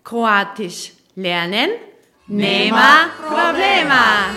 Kroatisch lernen? Nema problema!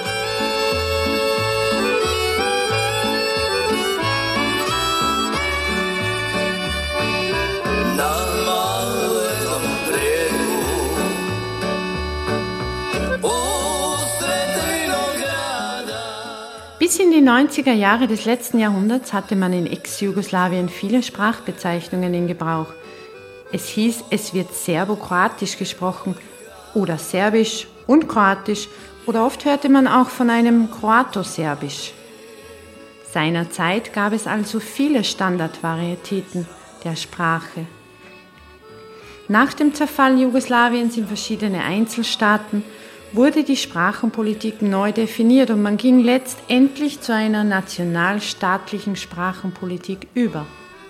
Bis in die 90er Jahre des letzten Jahrhunderts hatte man in Ex-Jugoslawien viele Sprachbezeichnungen in Gebrauch. Es hieß, es wird Serbo-Kroatisch gesprochen oder Serbisch und Kroatisch oder oft hörte man auch von einem Kroato-Serbisch. Seinerzeit gab es also viele Standardvarietäten der Sprache. Nach dem Zerfall Jugoslawiens in verschiedene Einzelstaaten wurde die Sprachenpolitik neu definiert und man ging letztendlich zu einer nationalstaatlichen Sprachenpolitik über.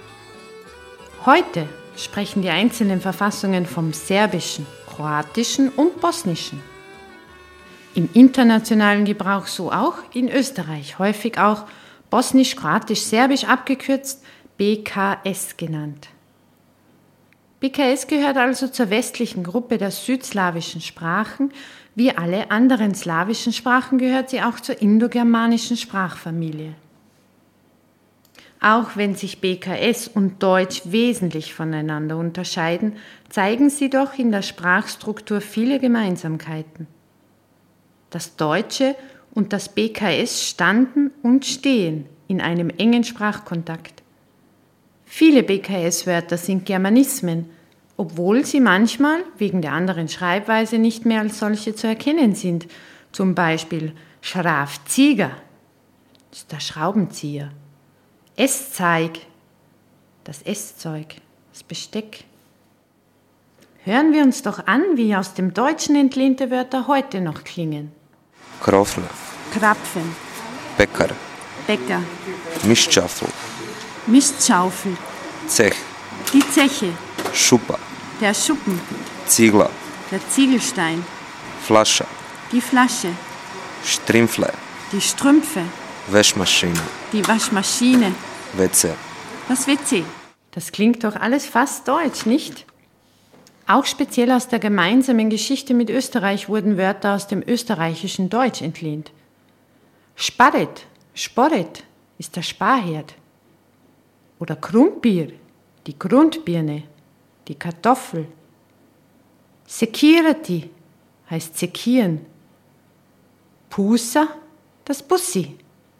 Heute sprechen die einzelnen Verfassungen vom Serbischen, Kroatischen und Bosnischen. Im internationalen Gebrauch so auch in Österreich, häufig auch Bosnisch-Kroatisch-Serbisch abgekürzt, BKS genannt. BKS gehört also zur westlichen Gruppe der südslawischen Sprachen. Wie alle anderen slawischen Sprachen gehört sie auch zur indogermanischen Sprachfamilie. Auch wenn sich BKS und Deutsch wesentlich voneinander unterscheiden, zeigen sie doch in der Sprachstruktur viele Gemeinsamkeiten. Das Deutsche und das BKS standen und stehen in einem engen Sprachkontakt. Viele BKS-Wörter sind Germanismen, obwohl sie manchmal wegen der anderen Schreibweise nicht mehr als solche zu erkennen sind. Zum Beispiel Schraubzieher, das ist der Schraubenzieher. Esszeig, das Esszeug, das Besteck. Hören wir uns doch an, wie aus dem Deutschen entlehnte Wörter heute noch klingen. Krofle, Krapfen, Bäcker, Bäcker, Mistschaufel, Mistschaufel, Zech, die Zeche, Schupa, der Schuppen, Ziegler, der Ziegelstein, Flasche, die Flasche, Strimpfle, die Strümpfe, Wäschmaschine, die Waschmaschine, WC. das WC. Das klingt doch alles fast deutsch, nicht? Auch speziell aus der gemeinsamen Geschichte mit Österreich wurden Wörter aus dem österreichischen Deutsch entlehnt. Sparret, Sporret ist der Sparherd. Oder Grundbier, die Grundbirne, die Kartoffel. Security heißt sekieren. Pusa, das Bussi.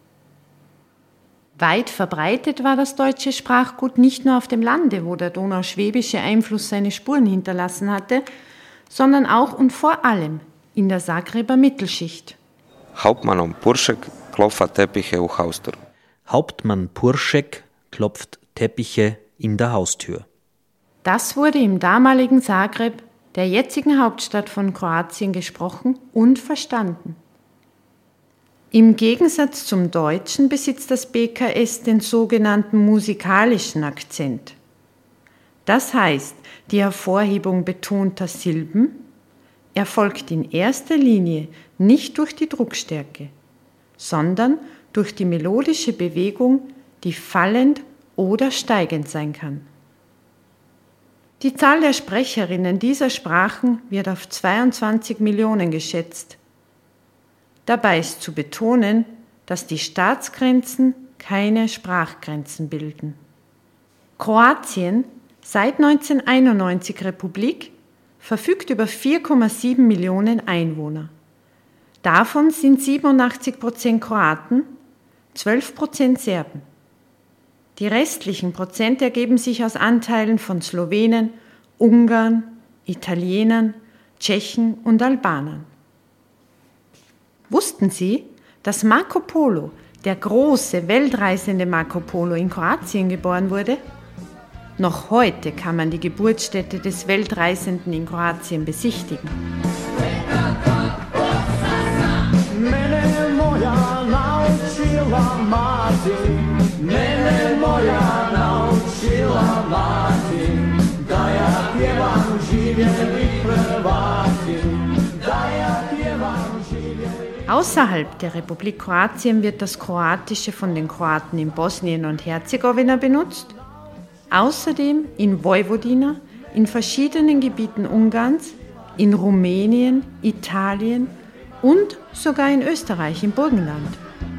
Weit verbreitet war das deutsche Sprachgut nicht nur auf dem Lande, wo der donauschwäbische Einfluss seine Spuren hinterlassen hatte, sondern auch und vor allem in der Zagreber Mittelschicht. Hauptmann Puršek klopft Teppiche u Haustür. Hauptmann Puršek klopft Teppiche in der Haustür. Das wurde im damaligen Zagreb, der jetzigen Hauptstadt von Kroatien, gesprochen und verstanden. Im Gegensatz zum Deutschen besitzt das BKS den sogenannten musikalischen Akzent. Das heißt, die Hervorhebung betonter Silben erfolgt in erster Linie nicht durch die Druckstärke, sondern durch die melodische Bewegung, die fallend oder steigend sein kann. Die Zahl der Sprecherinnen dieser Sprachen wird auf 22 Millionen geschätzt. Dabei ist zu betonen, dass die Staatsgrenzen keine Sprachgrenzen bilden. Kroatien, seit 1991 Republik, verfügt über 4,7 Millionen Einwohner. Davon sind 87% Kroaten, 12% Serben. Die restlichen Prozent ergeben sich aus Anteilen von Slowenen, Ungarn, Italienern, Tschechen und Albanern. Wussten Sie, dass Marco Polo, der große weltreisende Marco Polo, in Kroatien geboren wurde? Noch heute kann man die Geburtsstätte des Weltreisenden in Kroatien besichtigen. Außerhalb der Republik Kroatien wird das Kroatische von den Kroaten in Bosnien und Herzegowina benutzt, außerdem in Vojvodina, in verschiedenen Gebieten Ungarns, in Rumänien, Italien und sogar in Österreich im Burgenland.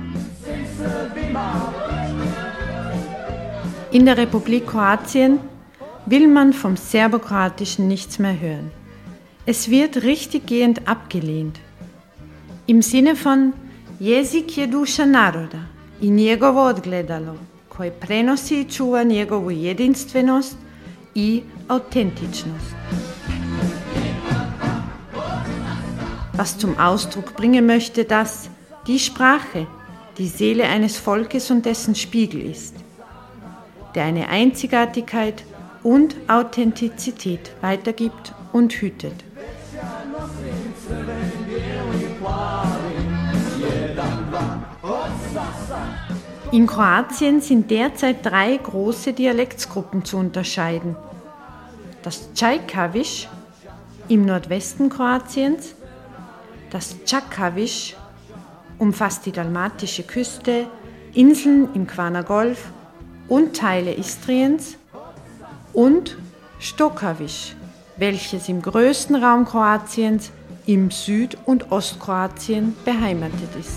In der Republik Kroatien will man vom Serbokroatischen nichts mehr hören. Es wird richtiggehend abgelehnt. Im Sinne von Jezik je duša naroda i njegovo odgledalo koje prenosi i čuva njegovu jedinstvenost i autentičnost. Was zum Ausdruck bringen möchte, dass die Sprache die Seele eines Volkes und dessen Spiegel ist, der eine Einzigartigkeit und Authentizität weitergibt und hütet. In Kroatien sind derzeit 3 große Dialektsgruppen zu unterscheiden. Das Čajkaviš im Nordwesten Kroatiens, das Čakaviš umfasst die dalmatische Küste, Inseln im Kvarner Golf und Teile Istriens, und Stokaviš, welches im größten Raum Kroatiens im Süd- und Ostkroatien beheimatet ist.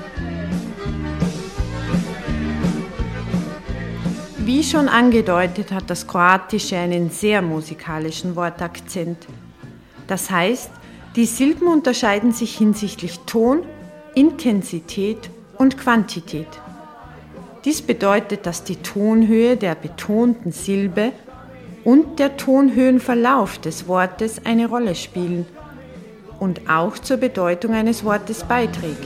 Wie schon angedeutet, hat das Kroatische einen sehr musikalischen Wortakzent. Das heißt, die Silben unterscheiden sich hinsichtlich Ton, Intensität und Quantität. Dies bedeutet, dass die Tonhöhe der betonten Silbe und der Tonhöhenverlauf des Wortes eine Rolle spielen und auch zur Bedeutung eines Wortes beiträgt.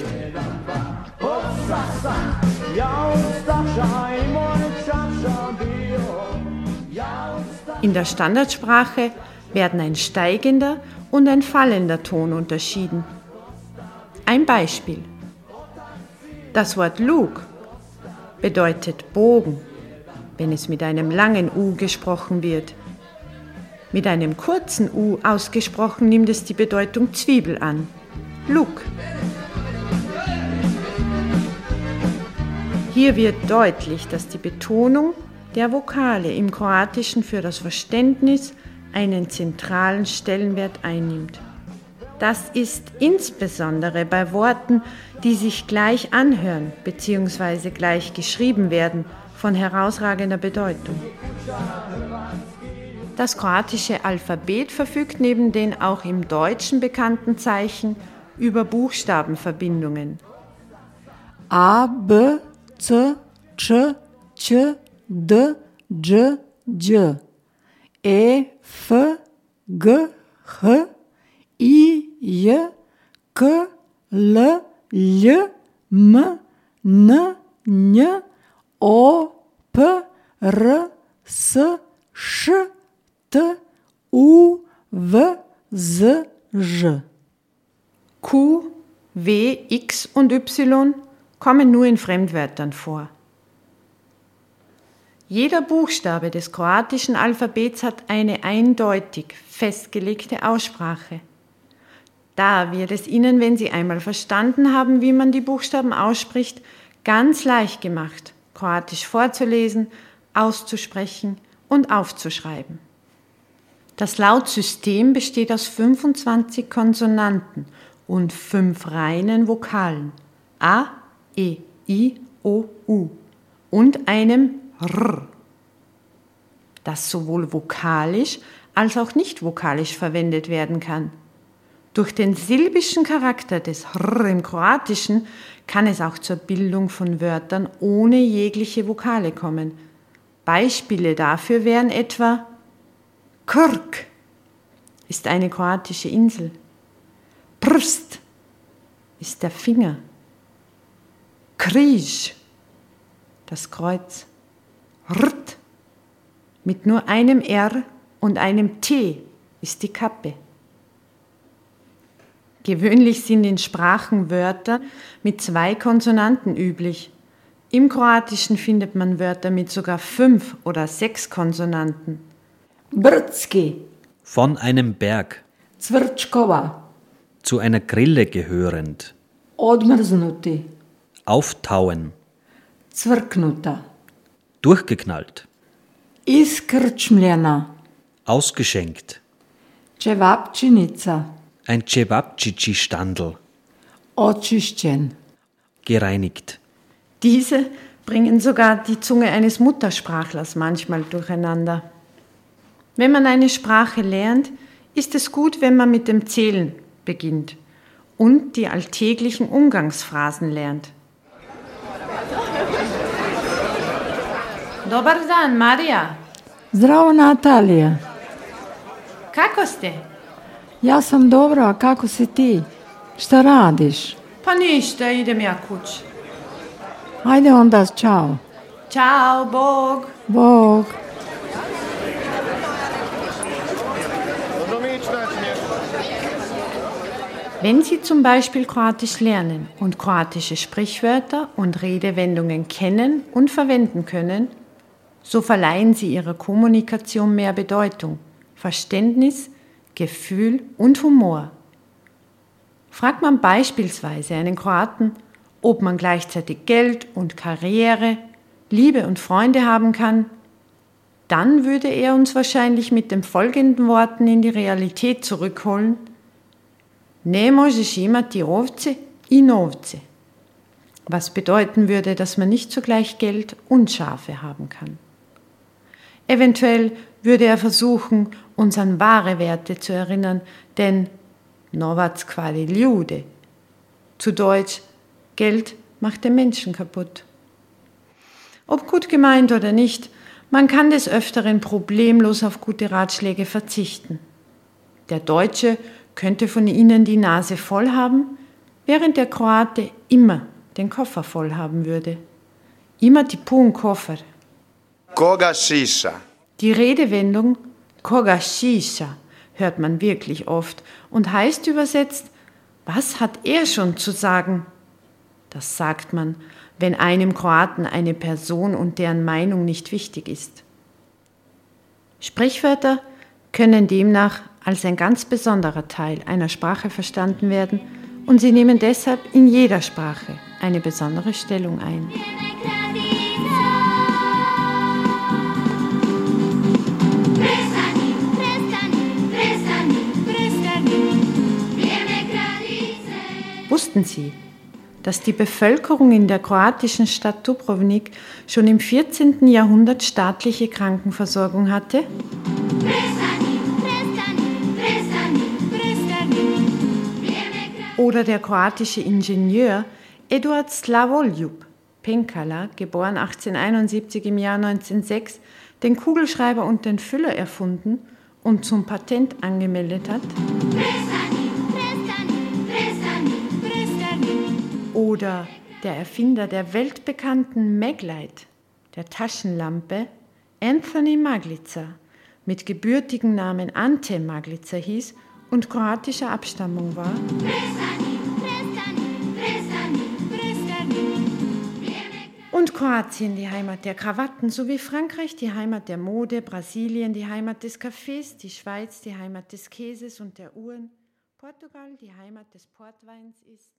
In der Standardsprache werden ein steigender und ein fallender Ton unterschieden. Ein Beispiel. Das Wort Lug bedeutet Bogen, wenn es mit einem langen U gesprochen wird. Mit einem kurzen U ausgesprochen nimmt es die Bedeutung Zwiebel an. Lug. Hier wird deutlich, dass die Betonung der Vokale im Kroatischen für das Verständnis einen zentralen Stellenwert einnimmt. Das ist insbesondere bei Worten, die sich gleich anhören bzw. gleich geschrieben werden, von herausragender Bedeutung. Das kroatische Alphabet verfügt neben den auch im Deutschen bekannten Zeichen über Buchstabenverbindungen. A, B, C, Č, Ć, D, Đ, Đ, E, F, G, H, I, J, K, L, Lj, M, N, Nj, O, P, R, S, Š, T, U, V, Z, Ž. Q, W, X und Y kommen nur in Fremdwörtern vor. Jeder Buchstabe des kroatischen Alphabets hat eine eindeutig festgelegte Aussprache. Da wird es Ihnen, wenn Sie einmal verstanden haben, wie man die Buchstaben ausspricht, ganz leicht gemacht, Kroatisch vorzulesen, auszusprechen und aufzuschreiben. Das Lautsystem besteht aus 25 Konsonanten und 5 reinen Vokalen A, E, I, O, U und einem R, das sowohl vokalisch als auch nicht vokalisch verwendet werden kann. Durch den silbischen Charakter des R im Kroatischen kann es auch zur Bildung von Wörtern ohne jegliche Vokale kommen. Beispiele dafür wären etwa Krk ist eine kroatische Insel, Prst ist der Finger, Križ, das Kreuz, Rt mit nur einem R und einem T ist die Kappe. Gewöhnlich sind in Sprachen Wörter mit 2 Konsonanten üblich. Im Kroatischen findet man Wörter mit sogar 5 oder 6 Konsonanten. Brdski, Von einem Berg, Cvrčkova, zu einer Grille gehörend, Odmrznuti, auftauen, Cvrknuta, durchgeknallt, Iskrčmljena, Ausgeschenkt. Cevapčinica. Ein Cevapcici-Standel. Očišćen. Gereinigt. Diese bringen sogar die Zunge eines Muttersprachlers manchmal durcheinander. Wenn man eine Sprache lernt, ist es gut, wenn man mit dem Zählen beginnt und die alltäglichen Umgangsphrasen lernt. Dobar dan, Marija. Zdravo, Natalija. Kako ste? Ja sam dobro, a kako si ti? Šta radiš? Pa ništa, idem ja kući. Ajde onda, čao. Ciao, Bog. Bog. Wenn Sie zum Beispiel Kroatisch lernen und kroatische Sprichwörter und Redewendungen kennen und verwenden können, so verleihen Sie Ihrer Kommunikation mehr Bedeutung, Verständnis, Gefühl und Humor. Fragt man beispielsweise einen Kroaten, ob man gleichzeitig Geld und Karriere, Liebe und Freunde haben kann, dann würde er uns wahrscheinlich mit den folgenden Worten in die Realität zurückholen: Ne možeš imati ovce I novce. Was bedeuten würde, dass man nicht zugleich Geld und Schafe haben kann. Eventuell würde er versuchen, uns an wahre Werte zu erinnern, denn novac kvari ljude. Zu Deutsch, Geld macht den Menschen kaputt. Ob gut gemeint oder nicht, man kann des Öfteren problemlos auf gute Ratschläge verzichten. Der Deutsche könnte von ihnen die Nase voll haben, während der Kroate immer den Koffer voll haben würde. Imati pun Koffer. Koga šiša? Die Redewendung koga šiša hört man wirklich oft und heißt übersetzt: Was hat er schon zu sagen? Das sagt man, wenn einem Kroaten eine Person und deren Meinung nicht wichtig ist. Sprichwörter können demnach als ein ganz besonderer Teil einer Sprache verstanden werden und sie nehmen deshalb in jeder Sprache eine besondere Stellung ein. Wussten Sie, dass die Bevölkerung in der kroatischen Stadt Dubrovnik schon im 14. Jahrhundert staatliche Krankenversorgung hatte? Oder der kroatische Ingenieur Eduard Slavoljub Penkala, geboren 1871 im Jahr 1906, den Kugelschreiber und den Füller erfunden und zum Patent angemeldet hat? Oder der Erfinder der weltbekannten Maglite, der Taschenlampe, Anthony Maglica, mit gebürtigen Namen Ante Maglica hieß und kroatischer Abstammung war? Und Kroatien die Heimat der Krawatten, sowie Frankreich die Heimat der Mode, Brasilien die Heimat des Kaffees, die Schweiz die Heimat des Käses und der Uhren, Portugal die Heimat des Portweins ist.